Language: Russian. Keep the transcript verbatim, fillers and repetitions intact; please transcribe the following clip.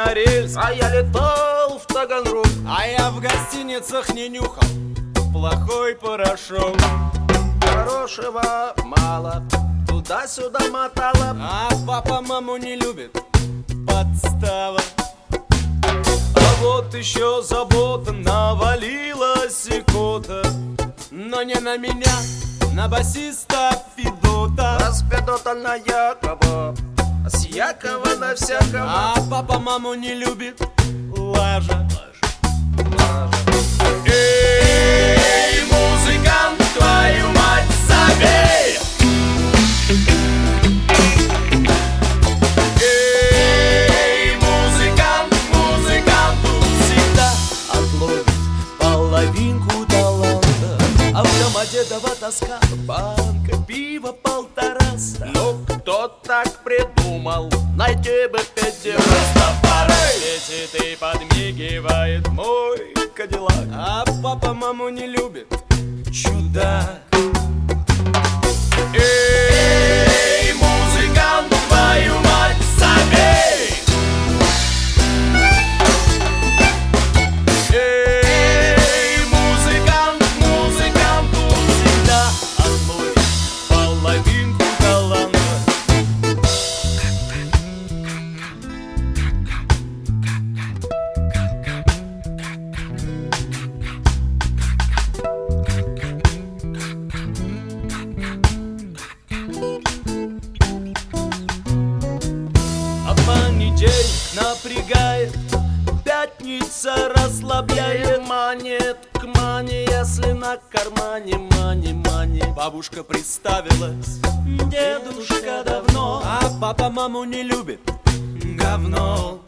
на рельс, а я летал в Таганрог, а я в гостиницах не нюхал плохой порошок. Хорошего мало, туда-сюда мотала, а папа маму не любит, подстава. А вот еще забота навалилась икота, но не на меня, на басиста Федота. А с Федота на Якова, а с Якова на всякого. А папа маму не любит, лажа. Эй, музыкант, твою мать, забей! Эй, музыкант, музыканту всегда отловит половинку таланта. А в Домодедово тоска, банка пива полтораста. Ну кто так придумал, найти бы пятеро. Если ты подмигивает мой кадиллак, а папа маму не любит, чудак. Эй, музыкант, твою мать, забей! Эй, музыкант, музыканту всегда отловит половинку таланта. Понедельник напрягает, пятница расслабляет. Манит к мане, если на кармане мани, мани. Бабушка представилась, дедушка давно, а папа маму не любит, говно.